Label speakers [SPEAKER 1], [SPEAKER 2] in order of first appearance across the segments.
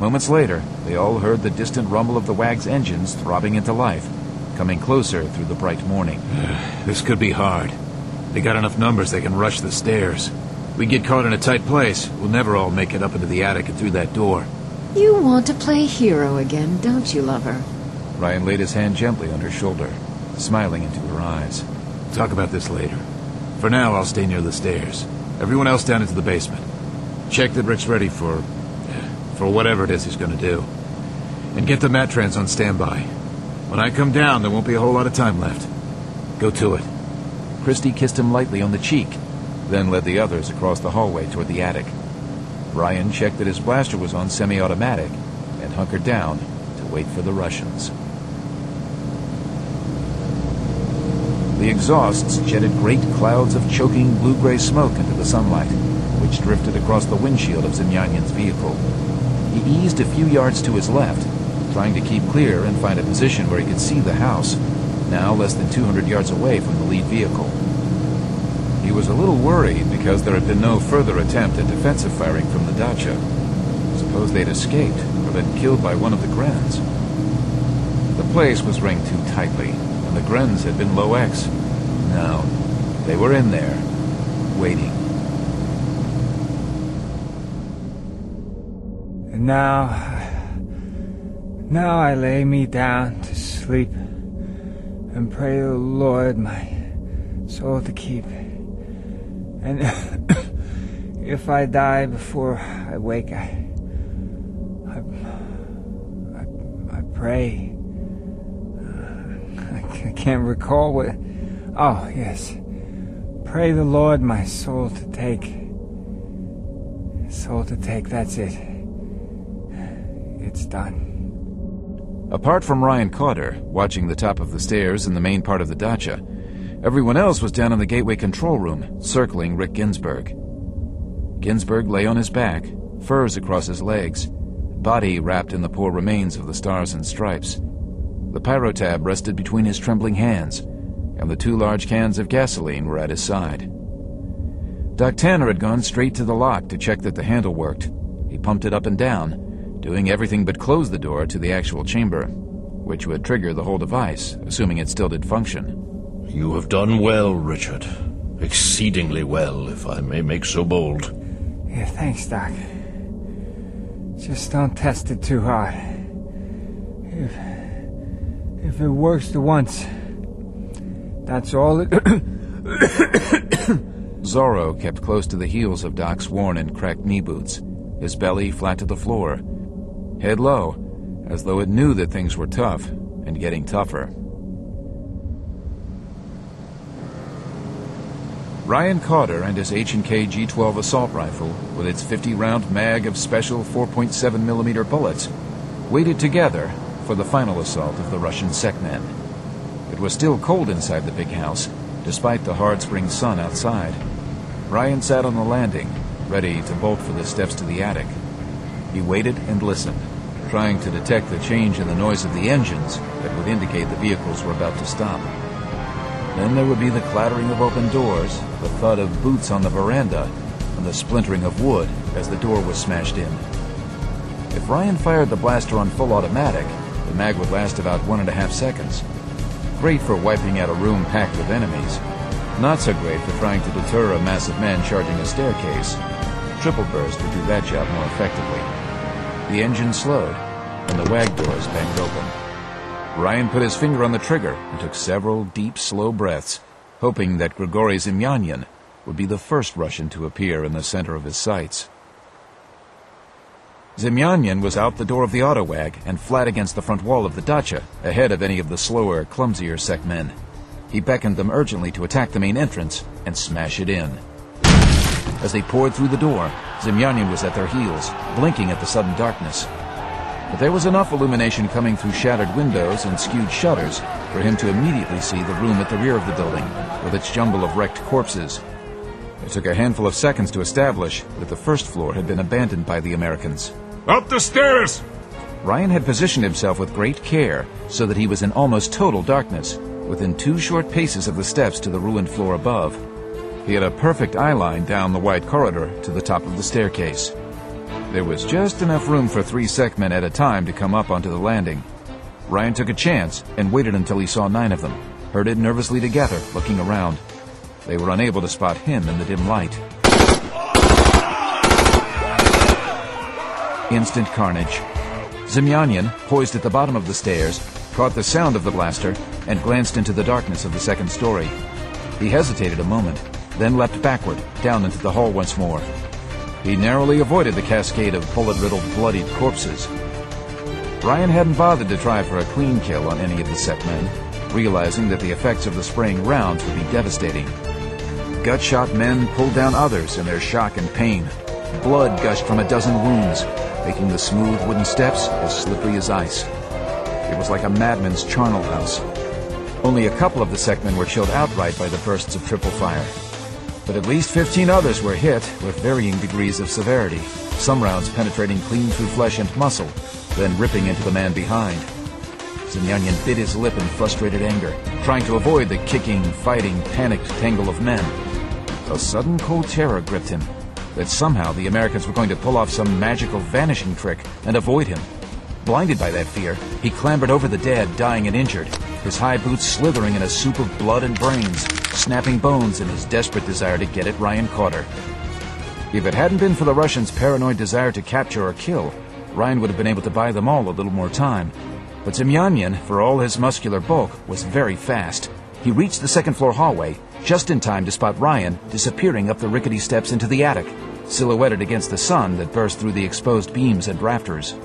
[SPEAKER 1] Moments later, they all heard the distant rumble of the wag's engines throbbing into life, coming closer through the bright morning.
[SPEAKER 2] This could be hard. They got enough numbers they can rush the stairs. We get caught in a tight place, we'll never all make it up into the attic and through that door.
[SPEAKER 3] You want to play hero again, don't you, lover?
[SPEAKER 1] Ryan laid his hand gently on her shoulder, smiling into her eyes.
[SPEAKER 2] Talk about this later. For now, I'll stay near the stairs. Everyone else down into the basement. Check that Rick's ready for whatever it is he's gonna do. And get the Matrans on standby. When I come down, there won't be a whole lot of time left. Go to it.
[SPEAKER 1] Christy kissed him lightly on the cheek, then led the others across the hallway toward the attic. Ryan checked that his blaster was on semi-automatic and hunkered down to wait for the Russians. The exhausts jetted great clouds of choking blue-gray smoke into the sunlight, which drifted across the windshield of Zemyanyan's vehicle. He eased a few yards to his left, trying to keep clear and find a position where he could see the house, now less than 200 yards away from the lead vehicle. He was a little worried because there had been no further attempt at defensive firing from the dacha. Suppose they'd escaped or been killed by one of the Grens. The place was ringed too tightly, and the Grens had been low X. No, they were in there, waiting.
[SPEAKER 4] And now I lay me down to sleep and pray the Lord my soul to keep. And if I die before I wake, I pray. I can't recall what. Oh yes, pray the Lord my soul to take. Soul to take. That's it. It's done.
[SPEAKER 1] Apart from Ryan Carter, watching the top of the stairs in the main part of the dacha, everyone else was down in the gateway control room, circling Rick Ginsburg. Ginsburg lay on his back, furs across his legs, body wrapped in the poor remains of the stars and stripes. The pyrotab rested between his trembling hands, and the 2 large cans of gasoline were at his side. Doc Tanner had gone straight to the lock to check that the handle worked. He pumped it up and down, doing everything but close the door to the actual chamber, which would trigger the whole device, assuming it still did function.
[SPEAKER 5] You have done well, Richard. Exceedingly well, if I may make so bold.
[SPEAKER 4] Yeah, thanks, Doc. Just don't test it too hard. If it works the once, that's all it...
[SPEAKER 1] Zorro kept close to the heels of Doc's worn and cracked knee boots, his belly flat to the floor, head low, as though it knew that things were tough and getting tougher. Ryan Carter and his H&K G12 assault rifle, with its 50-round mag of special 4.7mm bullets, waited together for the final assault of the Russian Sekmen. It was still cold inside the big house, despite the hard spring sun outside. Ryan sat on the landing, ready to bolt for the steps to the attic. He waited and listened, trying to detect the change in the noise of the engines that would indicate the vehicles were about to stop. Then there would be the clattering of open doors, the thud of boots on the veranda, and the splintering of wood as the door was smashed in. If Ryan fired the blaster on full automatic, the mag would last about 1.5 seconds. Great for wiping out a room packed with enemies. Not so great for trying to deter a massive man charging a staircase. Triple burst would do that job more effectively. The engine slowed, and the wag doors banged open. Ryan put his finger on the trigger and took several deep, slow breaths, hoping that Grigory Zemyanyan would be the first Russian to appear in the center of his sights. Zemyanyan was out the door of the autowag and flat against the front wall of the dacha, ahead of any of the slower, clumsier Sekmen. He beckoned them urgently to attack the main entrance and smash it in. As they poured through the door, Zemyanyan was at their heels, blinking at the sudden darkness. But there was enough illumination coming through shattered windows and skewed shutters for him to immediately see the room at the rear of the building, with its jumble of wrecked corpses. It took a handful of seconds to establish that the first floor had been abandoned by the Americans.
[SPEAKER 2] Up the stairs!
[SPEAKER 1] Ryan had positioned himself with great care so that he was in almost total darkness, within 2 short paces of the steps to the ruined floor above. He had a perfect eye line down the wide corridor to the top of the staircase. There was just enough room for 3 SecMen at a time to come up onto the landing. Ryan took a chance and waited until he saw 9 of them, herded nervously together, looking around. They were unable to spot him in the dim light. Instant carnage. Zemyanian, poised at the bottom of the stairs, caught the sound of the blaster and glanced into the darkness of the second story. He hesitated a moment, then leapt backward, down into the hall once more. He narrowly avoided the cascade of bullet-riddled, bloodied corpses. Ryan hadn't bothered to try for a clean kill on any of the SecMen, realizing that the effects of the spraying rounds would be devastating. Gut-shot men pulled down others in their shock and pain. Blood gushed from a dozen wounds, making the smooth wooden steps as slippery as ice. It was like a madman's charnel house. Only a couple of the SecMen were chilled outright by the bursts of triple fire. But at least 15 others were hit with varying degrees of severity, some rounds penetrating clean through flesh and muscle, then ripping into the man behind. Zemyanian bit his lip in frustrated anger, trying to avoid the kicking, fighting, panicked tangle of men. A sudden cold terror gripped him, that somehow the Americans were going to pull off some magical vanishing trick and avoid him. Blinded by that fear, he clambered over the dead, dying and injured, his high boots slithering in a soup of blood and brains, snapping bones in his desperate desire to get at Ryan Carter. If it hadn't been for the Russians' paranoid desire to capture or kill, Ryan would have been able to buy them all a little more time. But Zemyanian, for all his muscular bulk, was very fast. He reached the second-floor hallway, just in time to spot Ryan disappearing up the rickety steps into the attic, silhouetted against the sun that burst through the exposed beams and rafters.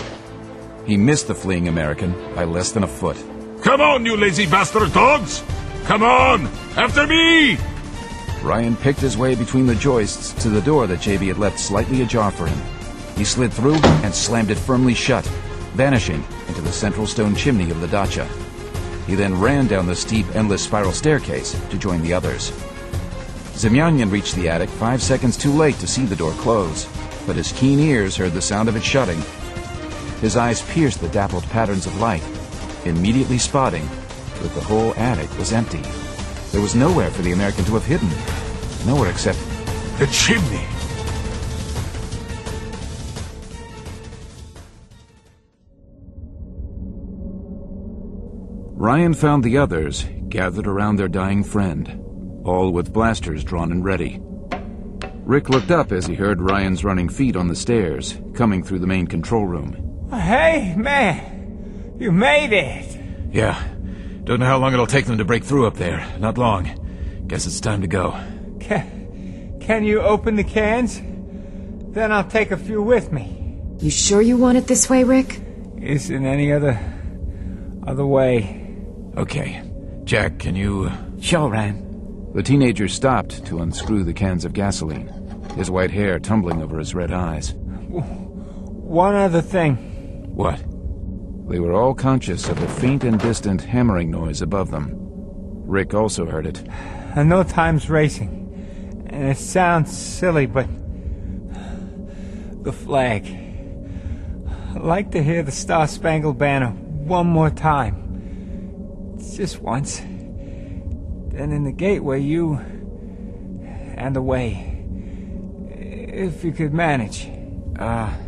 [SPEAKER 1] He missed the fleeing American by less than a foot.
[SPEAKER 2] Come on, you lazy bastard dogs! Come on! After me!
[SPEAKER 1] Ryan picked his way between the joists to the door that JB had left slightly ajar for him. He slid through and slammed it firmly shut, vanishing into the central stone chimney of the dacha. He then ran down the steep, endless spiral staircase to join the others. Zemyanian reached the attic 5 seconds too late to see the door close, but his keen ears heard the sound of it shutting. His eyes pierced the dappled patterns of light, immediately spotting that the whole attic was empty. There was nowhere for the American to have hidden. Nowhere except
[SPEAKER 2] the chimney!
[SPEAKER 1] Ryan found the others gathered around their dying friend, all with blasters drawn and ready. Rick looked up as he heard Ryan's running feet on the stairs, coming through the main control room.
[SPEAKER 4] Hey, man! You made it!
[SPEAKER 2] Yeah. Don't know how long it'll take them to break through up there. Not long. Guess it's time to go.
[SPEAKER 4] Can you open the cans? Then I'll take a few with me.
[SPEAKER 3] You sure you want it this way, Rick?
[SPEAKER 4] Isn't any other way.
[SPEAKER 2] Okay. Jack, can you...
[SPEAKER 4] Sure, Ryan.
[SPEAKER 1] The teenager stopped to unscrew the cans of gasoline, his white hair tumbling over his red eyes.
[SPEAKER 4] One other thing.
[SPEAKER 1] What? They were all conscious of a faint and distant hammering noise above them. Rick also heard it.
[SPEAKER 4] I know time's racing, and it sounds silly, but... the flag. I'd like to hear the Star-Spangled Banner one more time. Just once. Then in the gateway, you... and away. If you could manage.